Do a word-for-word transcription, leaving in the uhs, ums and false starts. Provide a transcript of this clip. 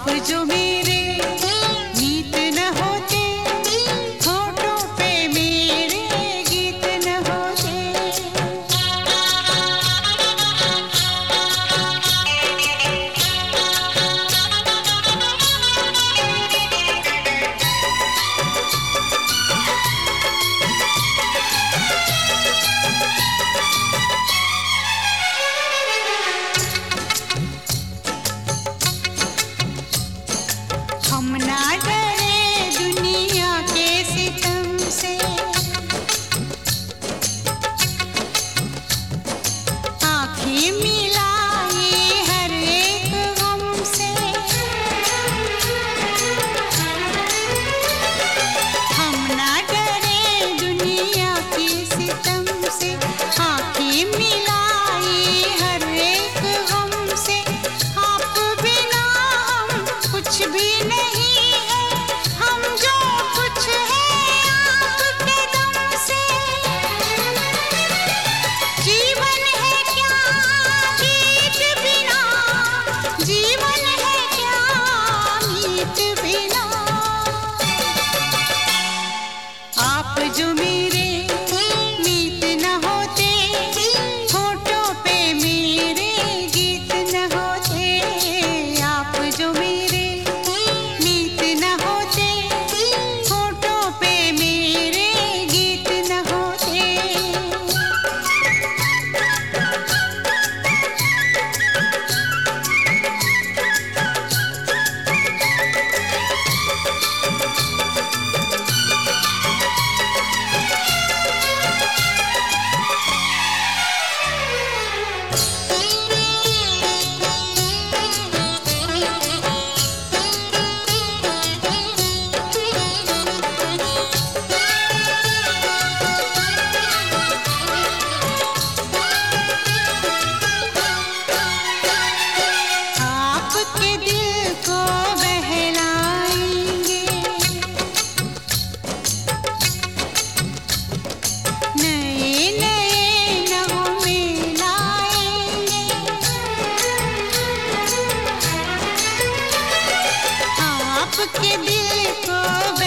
आप जो मेरे गीत न होते, होठों पे मेरे गीत न होते। हम ना डरे दुनिया के सितम से, आँखें मिलाई हर एक गम से। हम ना डरे दुनिया के सितम से, आँखें मिलाई हर एक गम से। आप बिना हम कुछ भी नहीं है, हम जो कुछ है आपके दम से। जीवन है क्या गीत बिना, जीवन है क्या गीत बिना। आप जो मेरे मीत न होते, होठों पे मेरे गीत न होते। आप जो मेरे मीत न होते, होठों पे मेरे गीत न होते। आपके दिल को बहलाएंगे, नए नए नगमे लाएंगे। आपके दिल को